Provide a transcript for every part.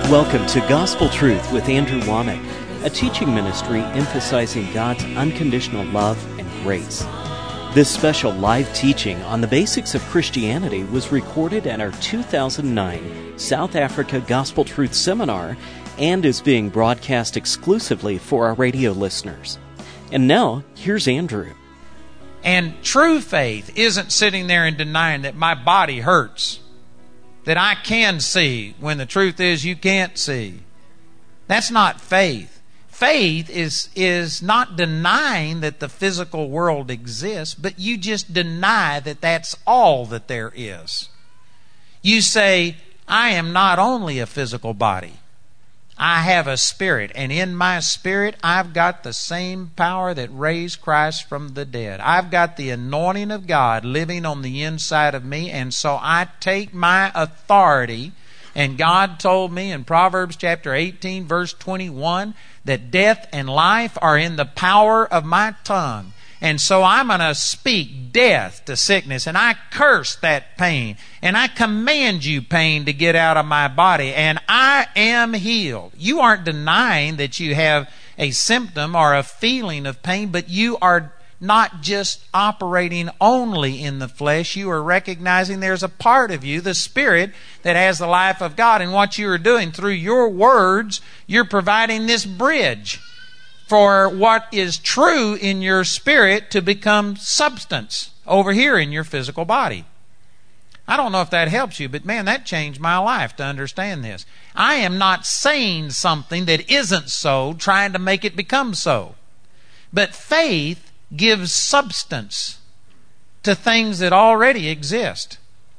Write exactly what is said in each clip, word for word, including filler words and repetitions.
Welcome to Gospel Truth with Andrew Womack, a teaching ministry emphasizing God's unconditional love and grace. This special live teaching on the basics of Christianity was recorded at our two thousand nine South Africa Gospel Truth Seminar and is being broadcast exclusively for our radio listeners. And now, here's Andrew. And true faith isn't sitting there and denying that my body hurts, that I can see when the truth is you can't see. That's not faith. Faith is, is not denying that the physical world exists, but you just deny that that's all that there is. You say, I am not only a physical body. I have a spirit, and in my spirit, I've got the same power that raised Christ from the dead. I've got the anointing of God living on the inside of me, and so I take my authority, and God told me in Proverbs chapter eighteen, verse twenty-one, that death and life are in the power of my tongue. And so I'm going to speak death to sickness, and I curse that pain, and I command you, pain, to get out of my body, and I am healed. You aren't denying that you have a symptom or a feeling of pain, but you are not just operating only in the flesh. You are recognizing there's a part of you, the spirit, that has the life of God, and what you are doing through your words, you're providing this bridge for what is true in your spirit to become substance over here in your physical body. I don't know if that helps you, but man, that changed my life to understand this. I am not saying something that isn't so, trying to make it become so. But faith gives substance to things that already exist.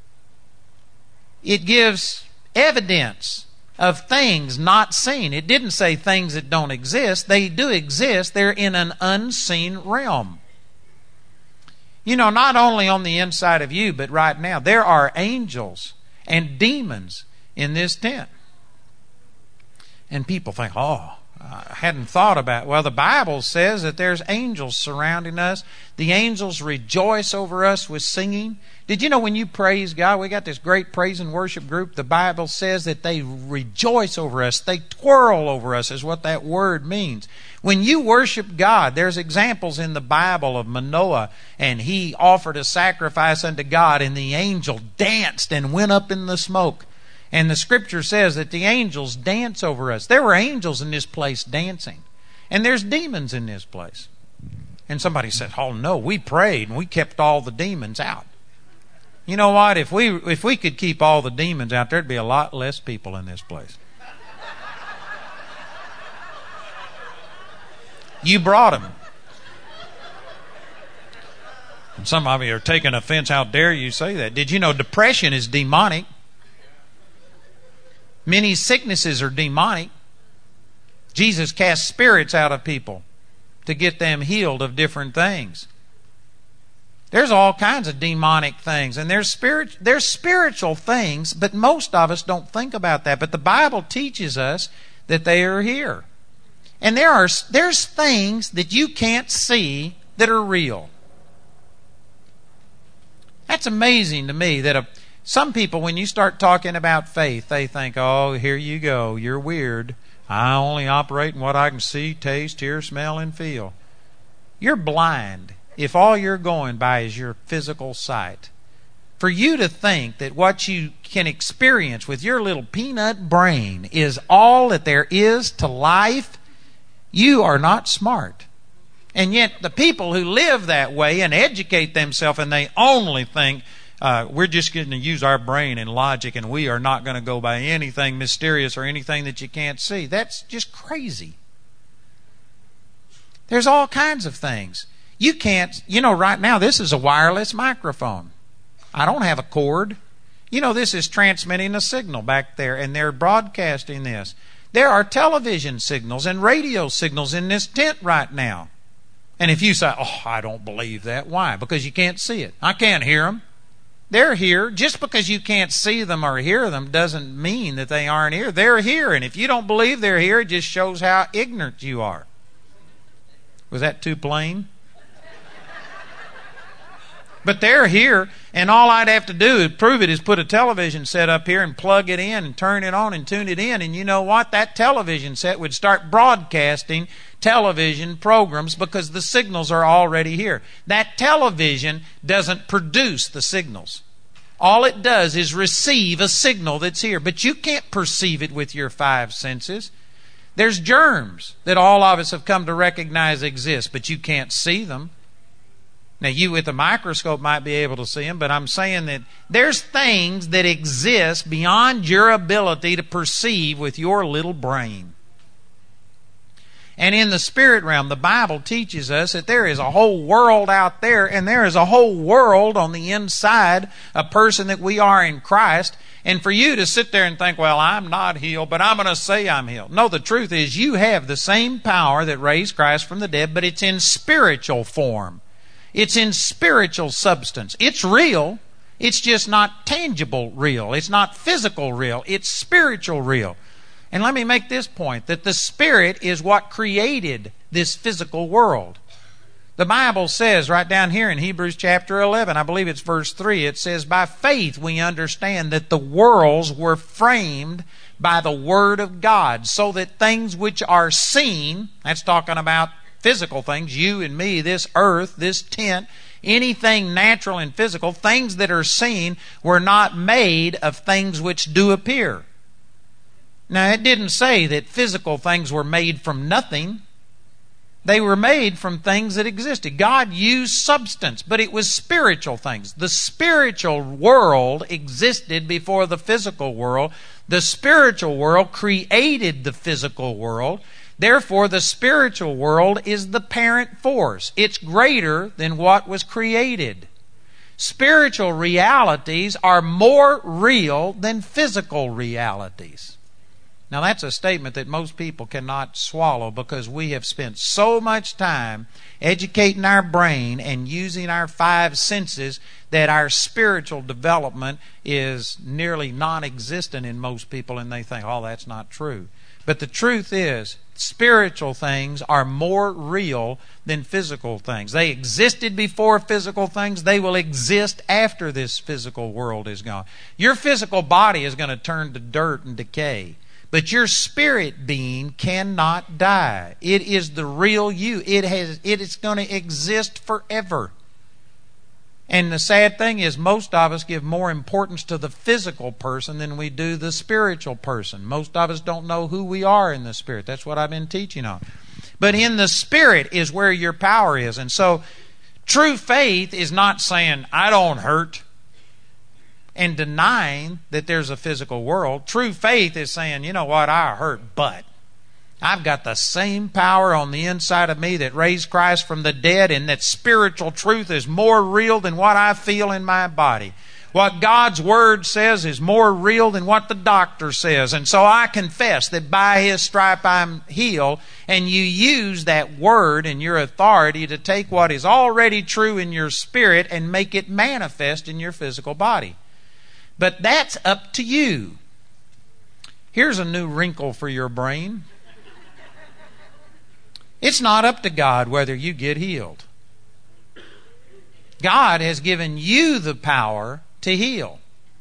It gives evidence of things not seen. It didn't say things that don't exist. They do exist. They're in an unseen realm. You know, not only on the inside of you, but right now, there are angels and demons in this tent. And people think, oh, I hadn't thought about it. Well, the Bible says that there's angels surrounding us. The angels rejoice over us with singing. Did you know when you praise God, we got this great praise and worship group, the Bible says that they rejoice over us. They twirl over us is what that word means. When you worship God, there's examples in the Bible of Manoah, and he offered a sacrifice unto God, and the angel danced and went up in the smoke. And the scripture says that the angels dance over us. There were angels in this place dancing. And there's demons in this place. And somebody said, oh no, we prayed and we kept all the demons out. You know what? If we if we could keep all the demons out, there'd be a lot less people in this place. You brought them. And some of you are taking offense. How dare you say that? Did you know depression is demonic? Many sicknesses are demonic. Jesus cast spirits out of people to get them healed of different things. There's all kinds of demonic things, and there's spirit, there's spiritual things, but most of us don't think about that. But the Bible teaches us that they are here. And there are there's things that you can't see that are real. That's amazing to me that a Some people, when you start talking about faith, they think, oh, here you go, you're weird. I only operate in what I can see, taste, hear, smell, and feel. You're blind if all you're going by is your physical sight. For you to think that what you can experience with your little peanut brain is all that there is to life, you are not smart. And yet the people who live that way and educate themselves and they only think, Uh, we're just going to use our brain and logic, and we are not going to go by anything mysterious or anything that you can't see. That's just crazy. There's all kinds of things. You can't, you know, right now this is a wireless microphone. I don't have a cord. You know, this is transmitting a signal back there, and they're broadcasting this. There are television signals and radio signals in this tent right now. And if you say, oh, I don't believe that. Why? Because you can't see it. I can't hear them. They're here. Just because you can't see them or hear them doesn't mean that they aren't here. They're here. And if you don't believe they're here, it just shows how ignorant you are. Was that too plain? But they're here, and all I'd have to do to prove it is put a television set up here and plug it in and turn it on and tune it in. And you know what? That television set would start broadcasting television programs because the signals are already here. That television doesn't produce the signals. All it does is receive a signal that's here. But you can't perceive it with your five senses. There's germs that all of us have come to recognize exist, but you can't see them. Now, you with a microscope might be able to see them, but I'm saying that there's things that exist beyond your ability to perceive with your little brain. And in the spirit realm, the Bible teaches us that there is a whole world out there, and there is a whole world on the inside, a person that we are in Christ. And for you to sit there and think, well, I'm not healed, but I'm going to say I'm healed. No, the truth is you have the same power that raised Christ from the dead, but it's in spiritual form. It's in spiritual substance. It's real. It's just not tangible real. It's not physical real. It's spiritual real. And let me make this point, that the Spirit is what created this physical world. The Bible says right down here in Hebrews chapter eleven, I believe it's verse three, it says, by faith we understand that the worlds were framed by the Word of God, so that things which are seen, that's talking about physical things, you and me, this earth, this tent, anything natural and physical, things that are seen were not made of things which do appear. Now, it didn't say that physical things were made from nothing. They were made from things that existed. God used substance, but it was spiritual things. The spiritual world existed before the physical world. The spiritual world created the physical world. Therefore, the spiritual world is the parent force. It's greater than what was created. Spiritual realities are more real than physical realities. Now, that's a statement that most people cannot swallow because we have spent so much time educating our brain and using our five senses that our spiritual development is nearly non-existent in most people, and they think, oh, that's not true. But the truth is, spiritual things are more real than physical things. They existed before physical things. They will exist after this physical world is gone. Your physical body is going to turn to dirt and decay. But your spirit being cannot die. It is the real you. It has. It is going to exist forever. And the sad thing is, most of us give more importance to the physical person than we do the spiritual person. Most of us don't know who we are in the spirit. That's what I've been teaching on. But in the spirit is where your power is. And so true faith is not saying, I don't hurt, and denying that there's a physical world. True faith is saying, you know what, I hurt, but I've got the same power on the inside of me that raised Christ from the dead, and that spiritual truth is more real than what I feel in my body. What God's Word says is more real than what the doctor says. And so I confess that by His stripe I'm healed, and you use that Word and your authority to take what is already true in your spirit and make it manifest in your physical body. But that's up to you. Here's a new wrinkle for your brain. It's not up to God whether you get healed. God has given you the power to heal.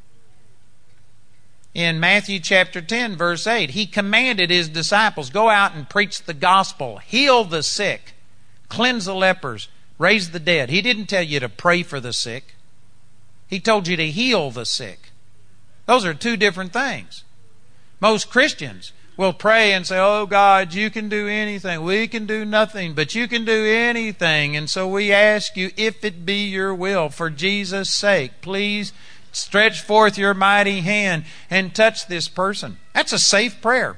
In Matthew chapter ten, verse eight, He commanded His disciples, go out and preach the gospel, heal the sick, cleanse the lepers, raise the dead. He didn't tell you to pray for the sick. He told you to heal the sick. Those are two different things. Most Christians will pray and say, oh God, you can do anything. We can do nothing, but you can do anything. And so we ask you, if it be your will, for Jesus' sake, please stretch forth your mighty hand and touch this person. That's a safe prayer.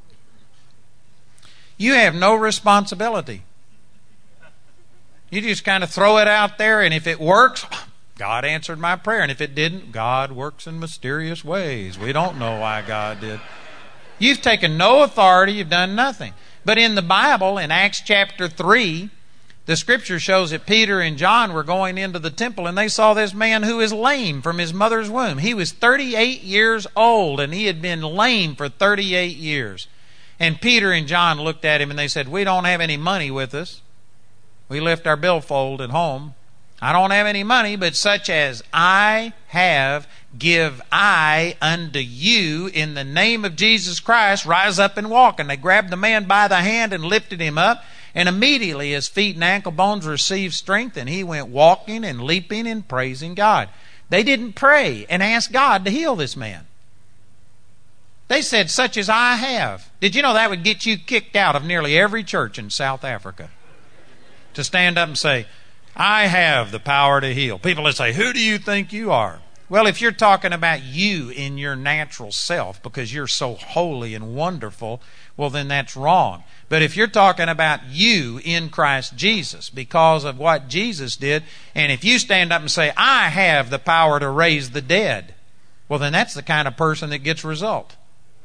You have no responsibility. You just kind of throw it out there, and if it works, God answered my prayer. And if it didn't, God works in mysterious ways. We don't know why God did. You've taken no authority. You've done nothing. But in the Bible, in Acts chapter three, the Scripture shows that Peter and John were going into the temple, and they saw this man who is lame from his mother's womb. He was thirty-eight years old, and he had been lame for thirty-eight years. And Peter and John looked at him, and they said, we don't have any money with us. We left our billfold at home. I don't have any money, but such as I have, give I unto you in the name of Jesus Christ. Rise up and walk. And they grabbed the man by the hand and lifted him up. And immediately his feet and ankle bones received strength, and he went walking and leaping and praising God. They didn't pray and ask God to heal this man. They said, such as I have. Did you know that would get you kicked out of nearly every church in South Africa? To stand up and say, I have the power to heal. People would say, who do you think you are? Well, if you're talking about you in your natural self because you're so holy and wonderful, well, then that's wrong. But if you're talking about you in Christ Jesus because of what Jesus did, and if you stand up and say, I have the power to raise the dead, well, then that's the kind of person that gets result.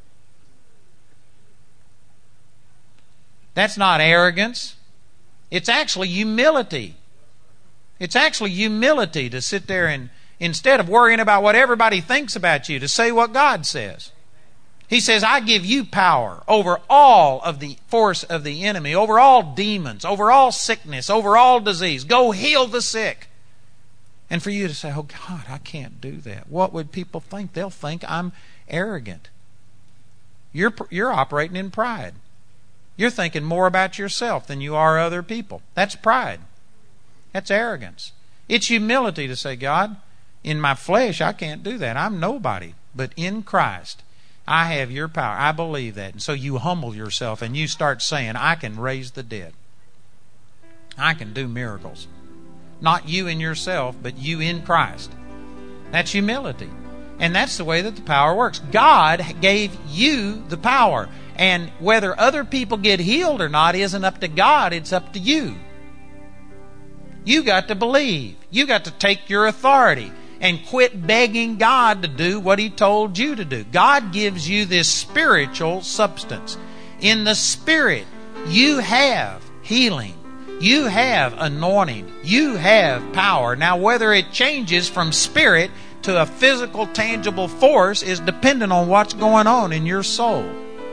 That's not arrogance. It's actually humility. It's actually humility to sit there and, instead of worrying about what everybody thinks about you, to say what God says. He says, I give you power over all of the force of the enemy, over all demons, over all sickness, over all disease. Go heal the sick. And for you to say, oh God, I can't do that. What would people think? They'll think I'm arrogant. You're, you're operating in pride. You're thinking more about yourself than you are other people. That's pride. That's arrogance. It's humility to say, God, in my flesh, I can't do that. I'm nobody. But in Christ, I have your power. I believe that. And so you humble yourself and you start saying, I can raise the dead. I can do miracles. Not you in yourself, but you in Christ. That's humility. And that's the way that the power works. God gave you the power. And whether other people get healed or not isn't up to God. It's up to you. You got to believe. You got to take your authority and quit begging God to do what He told you to do. God gives you this spiritual substance. In the Spirit, you have healing. You have anointing. You have power. Now, whether it changes from spirit to a physical, tangible force is dependent on what's going on in your soul.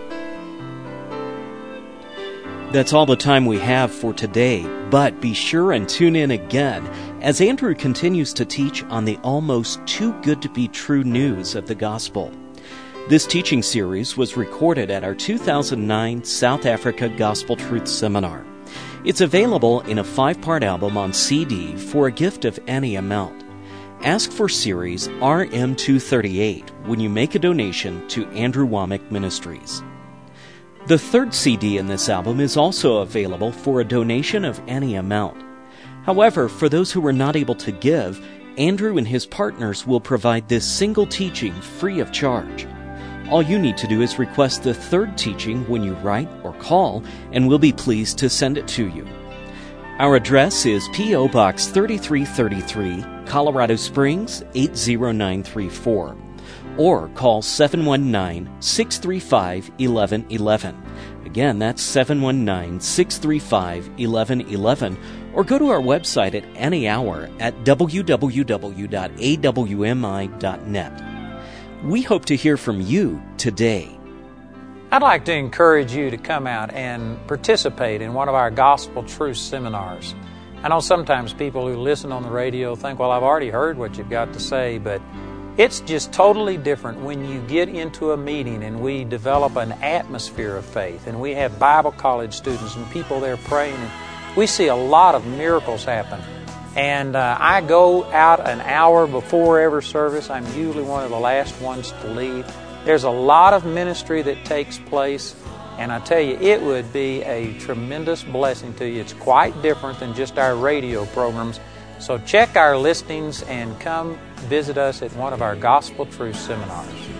That's all the time we have for today, but be sure and tune in again as Andrew continues to teach on the almost too good to be true news of the gospel. This teaching series was recorded at our two thousand nine South Africa Gospel Truth Seminar. It's available in a five-part album on C D for a gift of any amount. Ask for series R M two thirty-eight when you make a donation to Andrew Wommack Ministries. The third C D in this album is also available for a donation of any amount. However, for those who were not able to give, Andrew and his partners will provide this single teaching free of charge. All you need to do is request the third teaching when you write or call, and we'll be pleased to send it to you. Our address is P O. Box thirty-three thirty-three, Colorado Springs eight zero nine three four. Or call seven one nine, six three five, one one one one. Again, that's seven one nine, six three five, one one one one. Or go to our website at any hour at w w w dot a w m i dot net. We hope to hear from you today. I'd like to encourage you to come out and participate in one of our Gospel Truth seminars. I know sometimes people who listen on the radio think, well, I've already heard what you've got to say, but it's just totally different when you get into a meeting and we develop an atmosphere of faith and we have Bible college students and people there praying, and we see a lot of miracles happen. And uh, I go out an hour before every service. I'm usually one of the last ones to leave. There's a lot of ministry that takes place, and I tell you, it would be a tremendous blessing to you. It's quite different than just our radio programs. So check our listings and come visit us at one of our Gospel Truth seminars.